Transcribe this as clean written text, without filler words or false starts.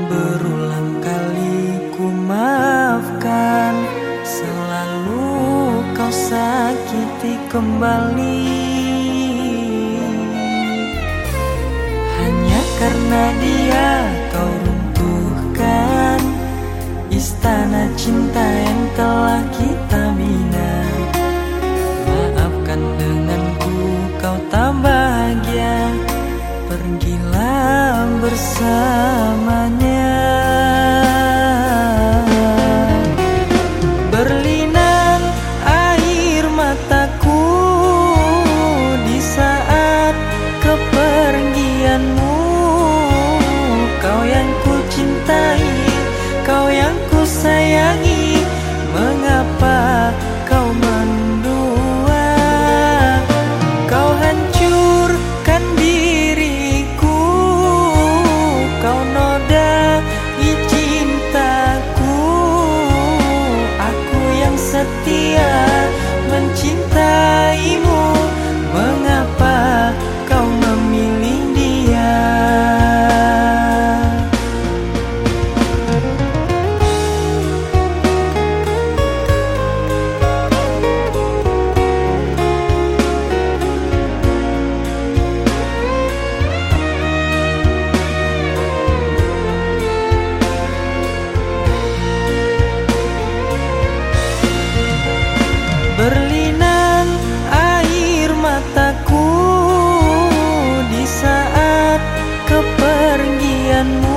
Berulang kali ku maafkan, selalu kau sakiti kembali. Hanya karena dia kau runtuhkan istana cinta yang telah kita bina. Maafkan denganku kau tak bahagia, pergilah bersamanya. Berlinang air mataku di saat kepergianmu. Kau yang ku cintai, kau yang ku sayangi, mengapa kau mendua? Kau hancurkan diriku, kau nodai cintaku. Aku yang setia mencintaimu, mengapa kau memilih dia? Berlinang air mataku di saat kepergianmu.